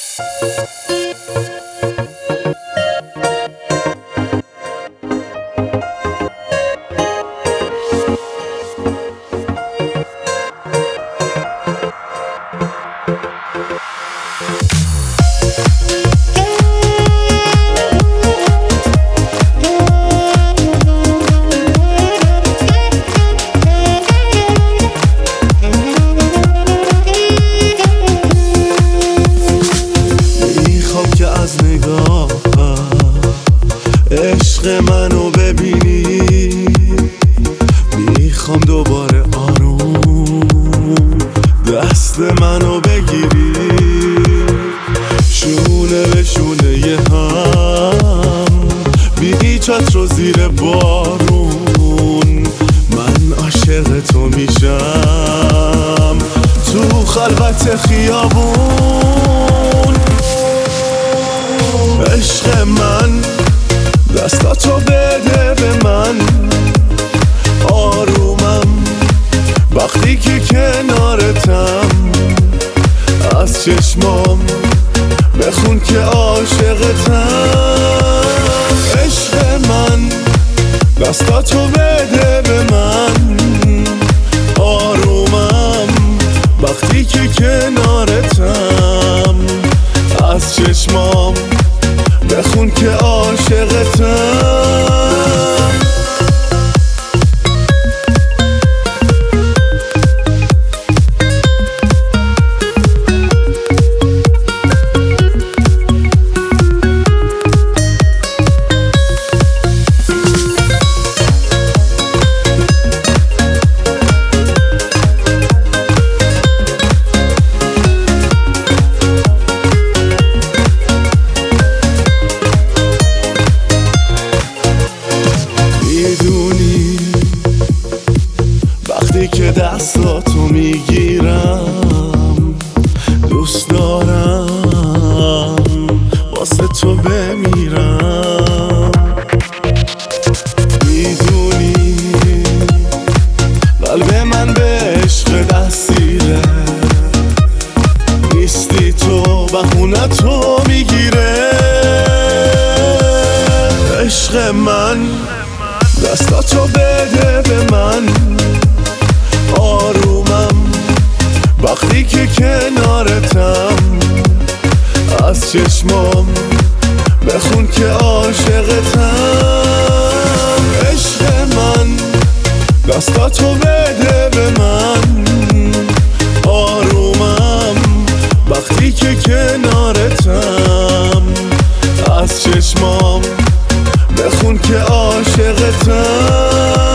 میخوام که از نگاه عشق منو ببینی، میخوام دوباره آروم دست منو بگیری، شونه به شونه هم بی چتر و زیر بارون من عاشق تو میشم تو خلوت خیابون. عشق من دستاتو بده به من، آرومم وقتی که کنارتم، از چشمام بخون که عاشقتم. عشق من دستاتو بده به من، آرومم وقتی که کنارتم، از چشمام بخون که عاشقتم. وقتی که دستاتو میگیرم دوست دارم واسه تو بمیرم. میدونی قلب من به عشق دستیره، نیستی تو بهونتو میگیره. عشق من دستاتو بده به من، آرومم وقتی که کنارتم، از چشمام بخون که عاشقتم. عشق من دستاتو بده به من، آرومم وقتی که کنارتم، از چشمام بخون که عاشقتم.